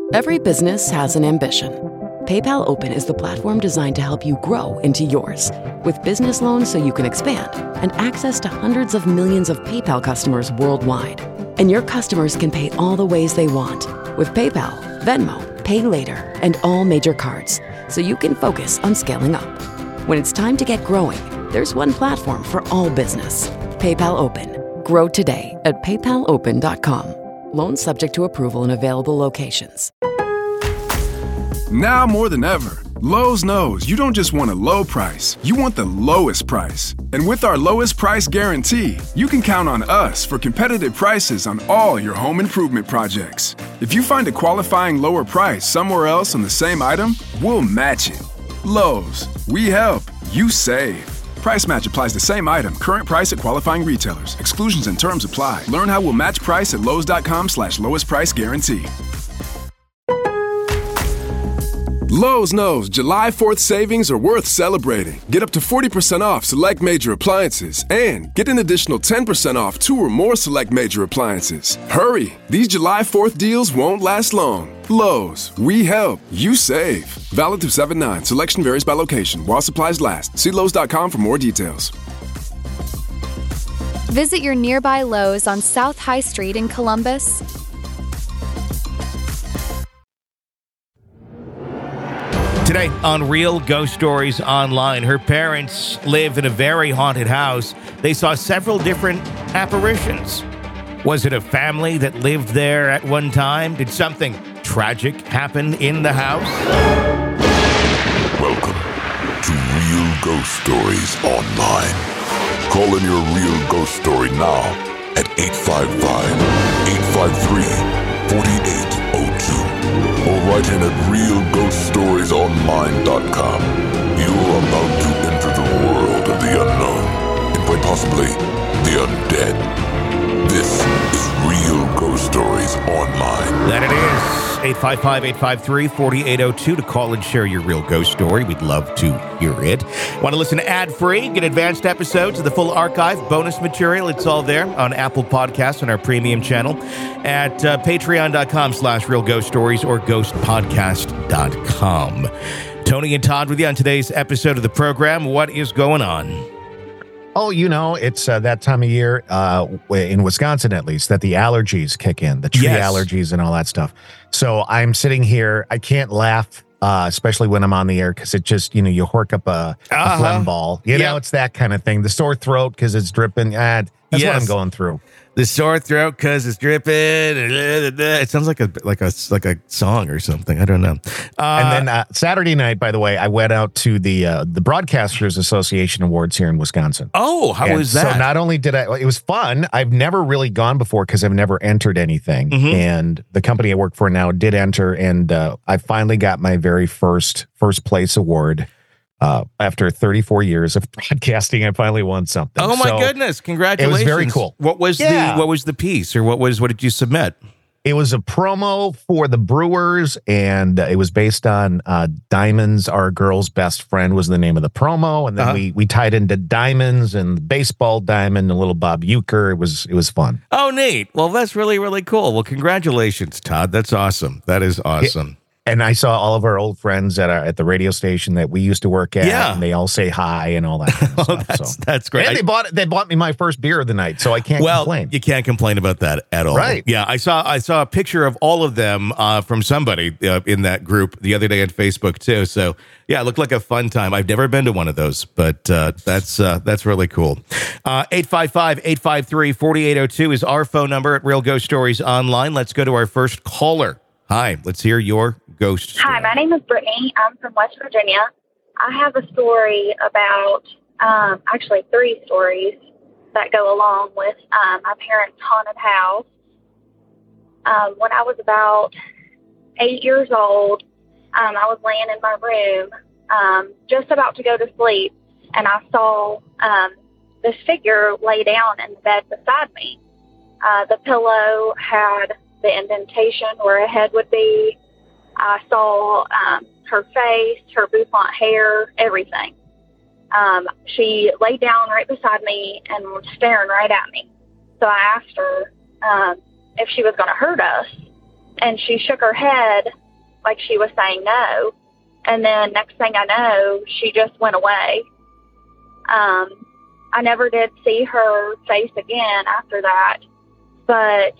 Every business has an ambition. PayPal Open is the platform designed to help you grow into yours. With business loans so you can expand and access to hundreds of millions of PayPal customers worldwide. And your customers can pay all the ways they want with PayPal, Venmo, Pay Later, and all major cards, so you can focus on scaling up. When it's time to get growing, there's one platform for all business. PayPal Open. Grow today at paypalopen.com. Loans subject to approval in available locations. Now more than ever, Lowe's knows you don't just want a low price, you want the lowest price. And with our lowest price guarantee, you can count on us for competitive prices on all your home improvement projects. If you find a qualifying lower price somewhere else on the same item, we'll match it. Lowe's, we help, you save. Price match applies the same item. Current price at qualifying retailers. Exclusions and terms apply. Learn how we'll match price at Lowes.com/lowest price guarantee. Lowe's knows July 4th savings are worth celebrating. Get up to 40% off select major appliances and get an additional 10% off 2 or more select major appliances. Hurry! These July 4th deals won't last long. Lowe's, we help, you save. Valid through 7/9. Selection varies by location. While supplies last. See Lowes.com for more details. Visit your nearby Lowe's on South High Street in Columbus. Today on Real Ghost Stories Online, her parents live in a very haunted house. They saw several different apparitions. Was it a family that lived there at one time? Did something tragic happen in the house? Welcome to Real Ghost Stories Online. Call in your real ghost story now at 855-853-4802 or write in at realghoststoriesonline.com. You're about to enter the world of the unknown and quite possibly the undead. This is Real Ghost Stories Online. That it is. 855-853-4802 to call and share your real ghost story. We'd love to hear it. Want to listen ad-free? Get advanced episodes of the full archive, bonus material. It's all there on Apple Podcasts on our premium channel at patreon.com/Real Ghost Stories or ghostpodcast.com. Tony and Todd with you on today's episode of the program. What is going on? Oh, it's that time of year, in Wisconsin at least, that the allergies kick in, the tree allergies and all that stuff. So I'm sitting here. I can't laugh, especially when I'm on the air, because it just, you hork up a phlegm ball. It's that kind of thing. The sore throat because it's dripping. That's what I'm going through. The sore throat because it's dripping. It sounds like a song or something. I don't know. And then Saturday night, by the way, I went out to the Broadcasters Association Awards here in Wisconsin. Oh, how was that? So not only did it was fun. I've never really gone before because I've never entered anything. Mm-hmm. And the company I work for now did enter, and I finally got my very first place award. After 34 years of broadcasting, I finally won something. Oh my goodness! Congratulations! It was very cool. What was the piece, or what did you submit? It was a promo for the Brewers, and it was based on Diamonds, Our Girl's Best Friend was the name of the promo, and then we tied into Diamonds and the baseball diamond and little Bob Uecker. It was fun. Oh, neat! Well, that's really, really cool. Well, congratulations, Todd. That's awesome. That is awesome. And I saw all of our old friends at the radio station that we used to work at, and they all say hi and all that kind of stuff. That's great. And they bought me my first beer of the night, so I can't complain. You can't complain about that at all. Right. Yeah, I saw a picture of all of them from somebody in that group the other day on Facebook too. So yeah, it looked like a fun time. I've never been to one of those, but that's really cool. 855-853-4802 is our phone number at Real Ghost Stories Online. Let's go to our first caller. Hi, let's hear your ghost story. Hi, my name is Brittany. I'm from West Virginia. I have a story about, actually 3 stories that go along with my parents' haunted house. When I was about 8 years old, I was laying in my room, just about to go to sleep, and I saw this figure lay down in the bed beside me. The pillow had the indentation where a head would be. I saw her face, her bouffant hair, everything. She laid down right beside me and was staring right at me. So I asked her if she was going to hurt us, And she shook her head like she was saying no. And then next thing I know, she just went away. I never did see her face again after that. But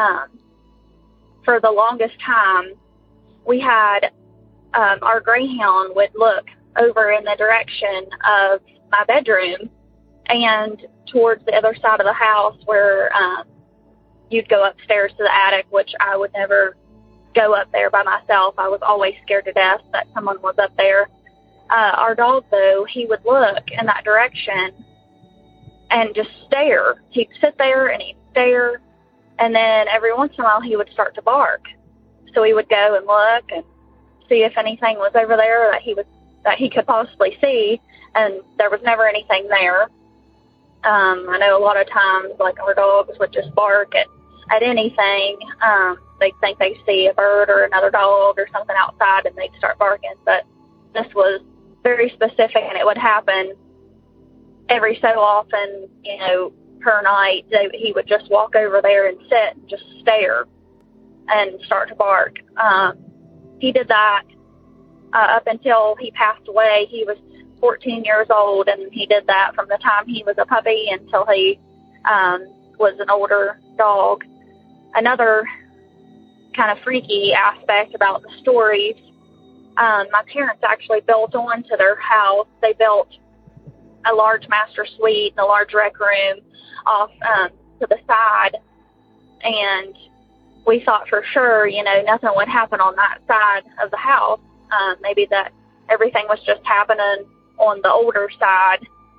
for the longest time, we had our greyhound would look over in the direction of my bedroom and towards the other side of the house where you'd go upstairs to the attic, which I would never go up there by myself. I was always scared to death that someone was up there. Our dog, though, he would look in that direction and just stare. He'd sit there and he'd stare, and then every once in a while he would start to bark. So we would go and look and see if anything was over there that he could possibly see, and there was never anything there. I know a lot of times, like, our dogs would just bark at anything. They'd think they see a bird or another dog or something outside, and they'd start barking. But this was very specific, and it would happen every so often, per night. He would just walk over there and sit and just stare and start to bark. He did that up until he passed away. He was 14 years old, and he did that from the time he was a puppy until he was an older dog. Another kind of freaky aspect about the stories, my parents actually built onto their house. They built a large master suite and a large rec room off to the side, and we thought for sure, nothing would happen on that side of the house. Maybe that everything was just happening on the older side.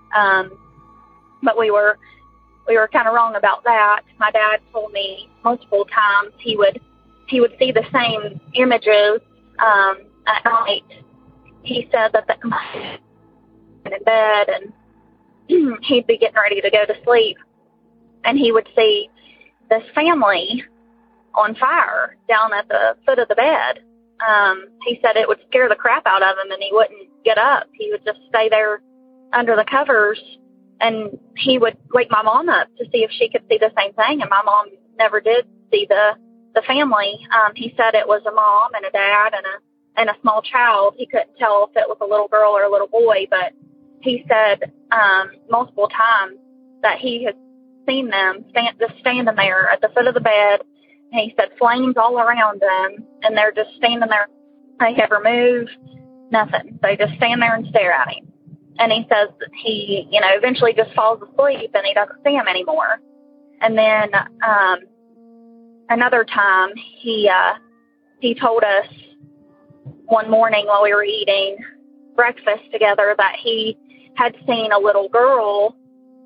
But we were kind of wrong about that. My dad told me multiple times he would see the same images at night. He said that in bed, and he'd be getting ready to go to sleep, and he would see this family on fire down at the foot of the bed. He said it would scare the crap out of him, and he wouldn't get up. He would just stay there under the covers, and he would wake my mom up to see if she could see the same thing, and my mom never did see the family. He said it was a mom and a dad and a small child. He couldn't tell if it was a little girl or a little boy, but he said multiple times that he had seen them just standing there at the foot of the bed. And he said flames all around them, and they're just standing there. They never move, nothing. They just stand there and stare at him. And he says that he, eventually just falls asleep, and he doesn't see him anymore. And then another time, he told us one morning while we were eating breakfast together that he had seen a little girl,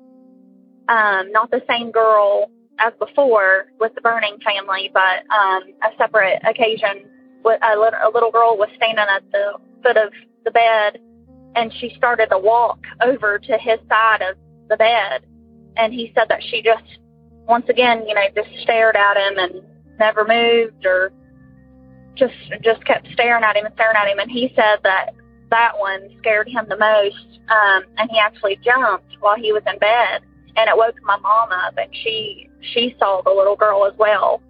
not the same girl as before with the Burning family, but a separate occasion. A little girl was standing at the foot of the bed, and she started to walk over to his side of the bed. And he said that she just, once again, just stared at him and never moved, or just kept staring at him. And he said that one scared him the most. And he actually jumped while he was in bed, and it woke my mom up, and she saw the little girl as well.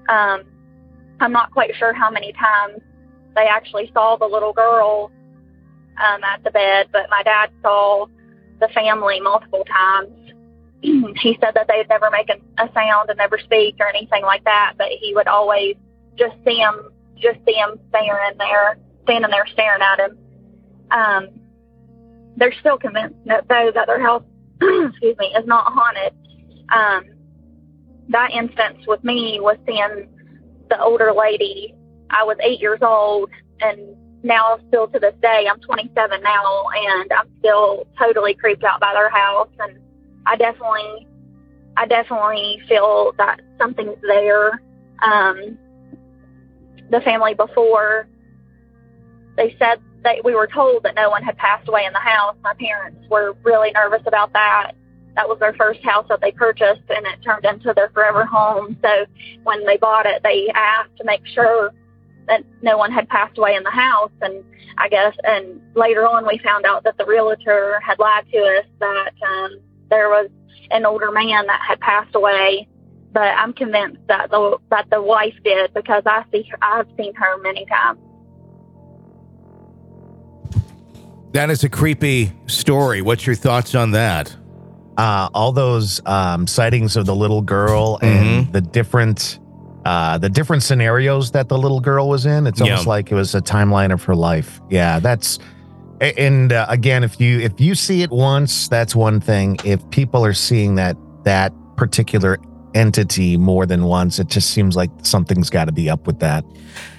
I'm not quite sure how many times they actually saw the little girl at the bed, but my dad saw the family multiple times. He said that they'd never make a sound and never speak or anything like that, but he would always just see them standing there staring at him. They're still convinced that their house, excuse me, is not haunted. That instance with me was seeing the older lady. I was 8 years old, and now still to this day, I'm 27 now, and I'm still totally creeped out by their house. And I definitely feel that something's there. The family before, they said we were told that no one had passed away in the house. My parents were really nervous about that. That was their first house that they purchased, and it turned into their forever home. So when they bought it, they asked to make sure that no one had passed away in the house. And and later on we found out that the realtor had lied to us, that there was an older man that had passed away but I'm convinced that the wife did, because I've seen her many times. That is a creepy story. What's your thoughts on that? All those sightings of the little girl and the different scenarios that the little girl was in. It's almost like it was a timeline of her life. Yeah, that's. And again, if you see it once, that's one thing. If people are seeing that particular entity more than once, it just seems like something's got to be up with that.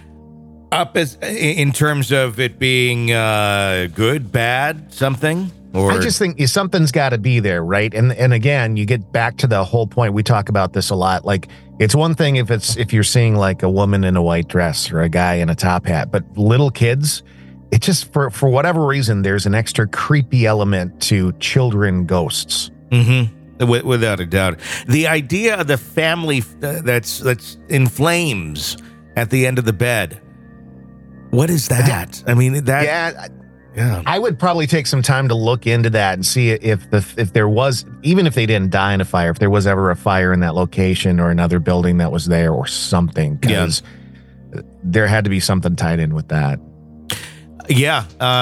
Up as in terms of it being good, bad, something? Or I just think something's got to be there, right? And again, you get back to the whole point. We talk about this a lot. Like, it's one thing if you're seeing like a woman in a white dress or a guy in a top hat, but little kids, it just for whatever reason, there's an extra creepy element to children ghosts. Without a doubt. The idea of the family that's in flames at the end of the bed. What is that? I mean, that. Yeah. I would probably take some time to look into that and see if there was, even if they didn't die in a fire, if there was ever a fire in that location or another building that was there or something, because there had to be something tied in with that. Yeah.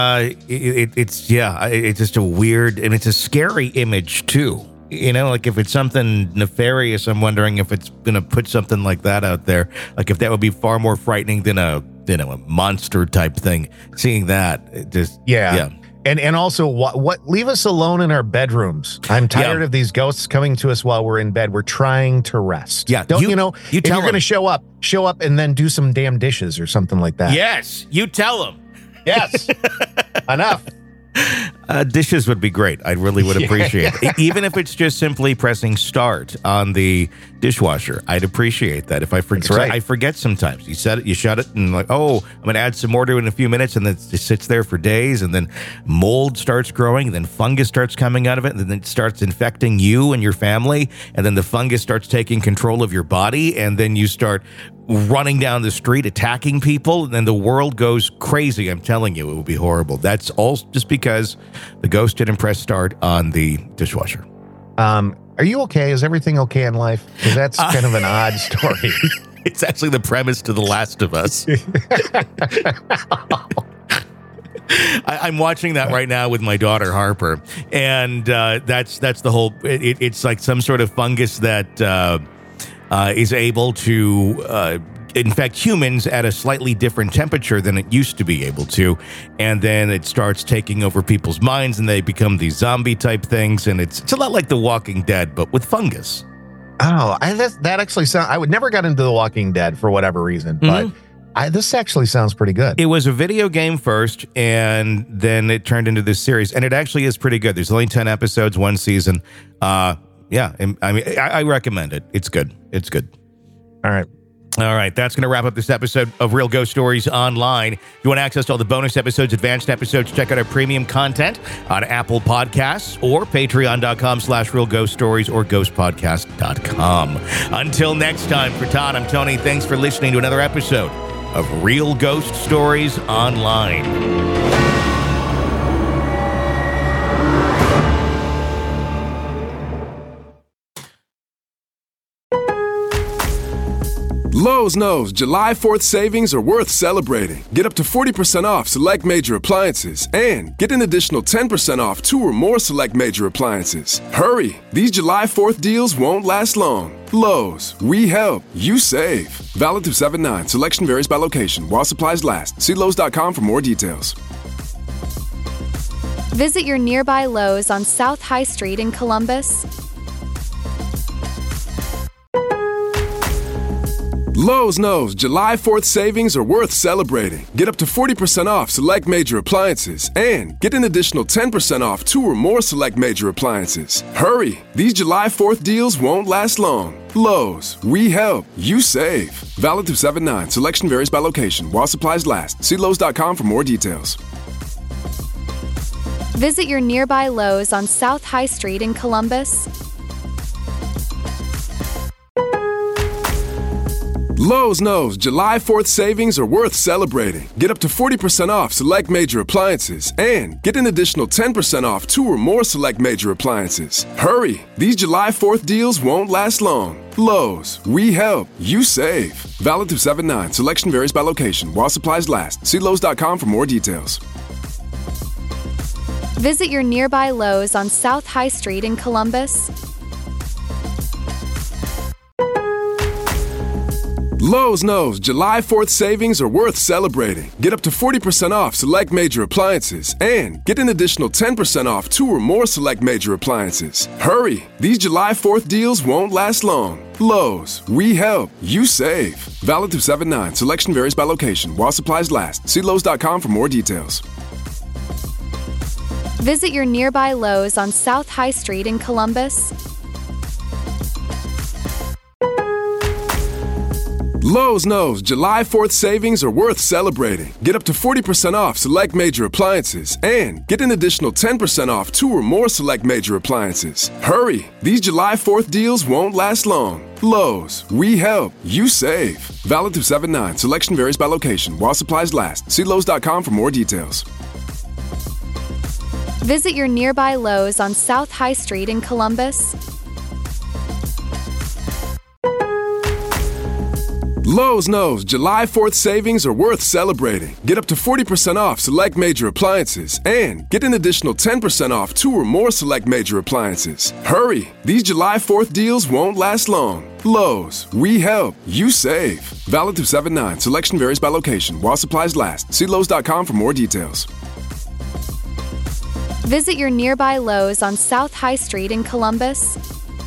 It's just a weird, and it's a scary image too. You know, like if it's something nefarious, I'm wondering if it's going to put something like that out there. Like if that would be far more frightening than a monster type thing. Seeing that, it just And also, what leave us alone in our bedrooms. I'm tired of these ghosts coming to us while we're in bed. We're trying to rest. Yeah, if you're going to show up and do some damn dishes or something like that. Yes, you tell them. Yes, enough. Dishes would be great. I really would appreciate it. Even if it's just simply pressing start on the dishwasher, I'd appreciate that. If I forget, I forget sometimes. You set it, you shut it, and like, oh, I'm going to add some more to it in a few minutes, and then it just sits there for days, and then mold starts growing, and then fungus starts coming out of it, and then it starts infecting you and your family, and then the fungus starts taking control of your body, and then you start running down the street, attacking people, and then the world goes crazy. I'm telling you, it would be horrible. That's all just because the ghost didn't press start on the dishwasher. Are you okay? Is everything okay in life? Because that's kind of an odd story. It's actually the premise to The Last of Us. I'm watching that right now with my daughter Harper, and that's the whole. It's like some sort of fungus that is able to infect humans at a slightly different temperature than it used to be able to, and then it starts taking over people's minds, and they become these zombie type things, and it's a lot like The Walking Dead, but with fungus. Oh, that actually sounds. I would never got into The Walking Dead for whatever reason, but this actually sounds pretty good. It was a video game first, and then it turned into this series, and it actually is pretty good. There's only 10 episodes, one season. Yeah, I mean, I recommend it. It's good. It's good. All right. That's going to wrap up this episode of Real Ghost Stories Online. If you want access to all the bonus episodes, advanced episodes, check out our premium content on Apple Podcasts or patreon.com/Real Ghost Stories or ghostpodcast.com. Until next time, for Todd, I'm Tony. Thanks for listening to another episode of Real Ghost Stories Online. Lowe's knows July 4th savings are worth celebrating. Get up to 40% off select major appliances and get an additional 10% off 2 or more select major appliances. Hurry! These July 4th deals won't last long. Lowe's, we help, you save. Valid through 7/9. Selection varies by location. While supplies last. See Lowe's.com for more details. Visit your nearby Lowe's on South High Street in Columbus. Lowe's knows July 4th savings are worth celebrating. Get up to 40% off select major appliances and get an additional 10% off 2 or more select major appliances. Hurry! These July 4th deals won't last long. Lowe's, we help, you save. Valid through 7/9. Selection varies by location. While supplies last. See Lowe's.com for more details. Visit your nearby Lowe's on South High Street in Columbus. Lowe's knows July 4th savings are worth celebrating. Get up to 40% off select major appliances and get an additional 10% off 2 or more select major appliances. Hurry! These July 4th deals won't last long. Lowe's, we help, you save. Valid through 7/9. Selection varies by location while supplies last. See Lowe's.com for more details. Visit your nearby Lowe's on South High Street in Columbus. Lowe's knows July 4th savings are worth celebrating. Get up to 40% off select major appliances and get an additional 10% off 2 or more select major appliances. Hurry! These July 4th deals won't last long. Lowe's, we help, you save. Valid through 7/9. Selection varies by location while supplies last. See Lowe's.com for more details. Visit your nearby Lowe's on South High Street in Columbus. Lowe's knows July 4th savings are worth celebrating. Get up to 40% off select major appliances and get an additional 10% off 2 or more select major appliances. Hurry! These July 4th deals won't last long. Lowe's, we help, you save. Valid through 7/9. Selection varies by location while supplies last. See Lowe's.com for more details. Visit your nearby Lowe's on South High Street in Columbus. Lowe's knows July 4th savings are worth celebrating. Get up to 40% off select major appliances and get an additional 10% off 2 or more select major appliances. Hurry! These July 4th deals won't last long. Lowe's, we help, you save. Valid through 7/9. Selection varies by location while supplies last. See Lowe's.com for more details. Visit your nearby Lowe's on South High Street in Columbus.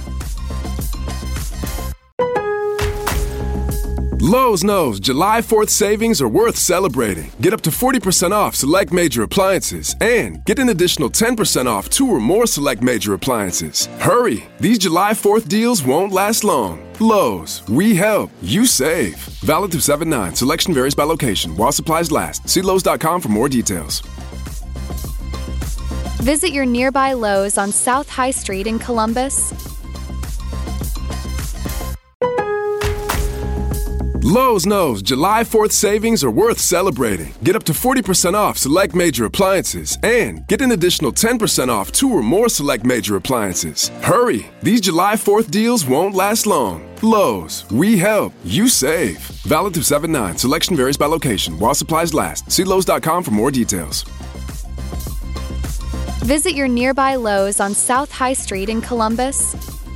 Lowe's knows July 4th savings are worth celebrating. Get up to 40% off select major appliances and get an additional 10% off 2 or more select major appliances. Hurry! These July 4th deals won't last long. Lowe's, we help, you save. Valid through 7/9. Selection varies by location while supplies last. See Lowe's.com for more details. Visit your nearby Lowe's on South High Street in Columbus. Lowe's knows July 4th savings are worth celebrating. Get up to 40% off select major appliances and get an additional 10% off 2 or more select major appliances. Hurry! These July 4th deals won't last long. Lowe's, we help, you save. Valid through 7/9. Selection varies by location while supplies last. See Lowe's.com for more details. Visit your nearby Lowe's on South High Street in Columbus.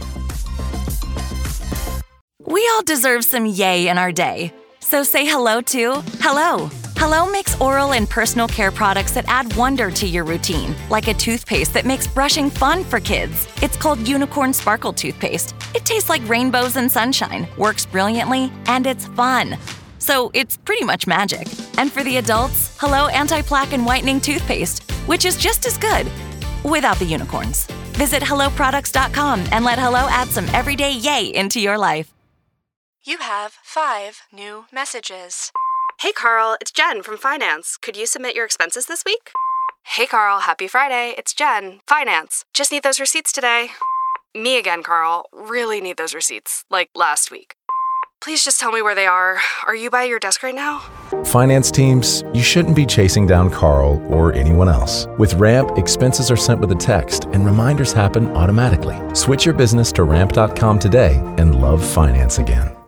We all deserve some yay in our day. So say hello to Hello. Hello makes oral and personal care products that add wonder to your routine, like a toothpaste that makes brushing fun for kids. It's called Unicorn Sparkle Toothpaste. It tastes like rainbows and sunshine, works brilliantly, and it's fun. So it's pretty much magic. And for the adults, Hello Anti-Plaque and Whitening Toothpaste, which is just as good, without the unicorns. Visit HelloProducts.com and let Hello add some everyday yay into your life. You have 5 new messages. Hey Carl, it's Jen from Finance. Could you submit your expenses this week? Hey Carl, happy Friday. It's Jen, Finance. Just need those receipts today. Me again, Carl. Really need those receipts, like last week. Please just tell me where they are. Are you by your desk right now? Finance teams, you shouldn't be chasing down Carl or anyone else. With Ramp, expenses are sent with a text and reminders happen automatically. Switch your business to ramp.com today and love finance again.